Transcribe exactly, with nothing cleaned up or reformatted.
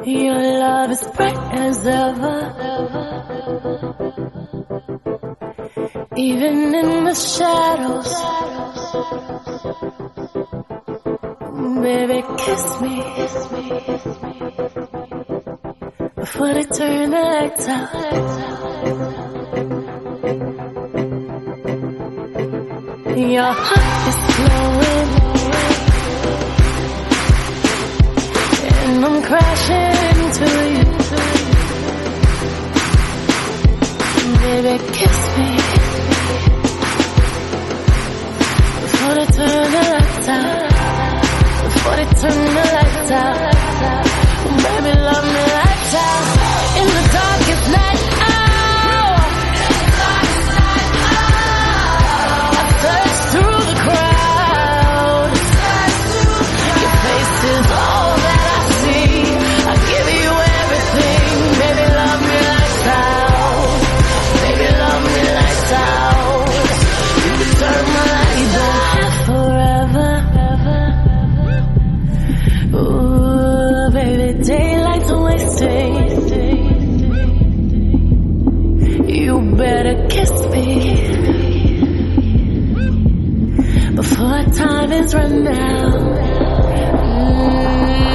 Your love is bright as ever, even in the shadows. Baby, kiss me before they turn the lights out. Your heart is slowing, and I'm crashing into you. Baby, kiss me before they turn the lights out. Before they turn the lights out. Baby, love me lights out. In the darkest night, oh, I search through the crowd. Your face is all that I see. I give you everything. Baby, love me lights out. Baby, love me lights out. You can turn my lights on forever. Ooh, baby, daylight's wasting. You better kiss me before time is run out. Mm.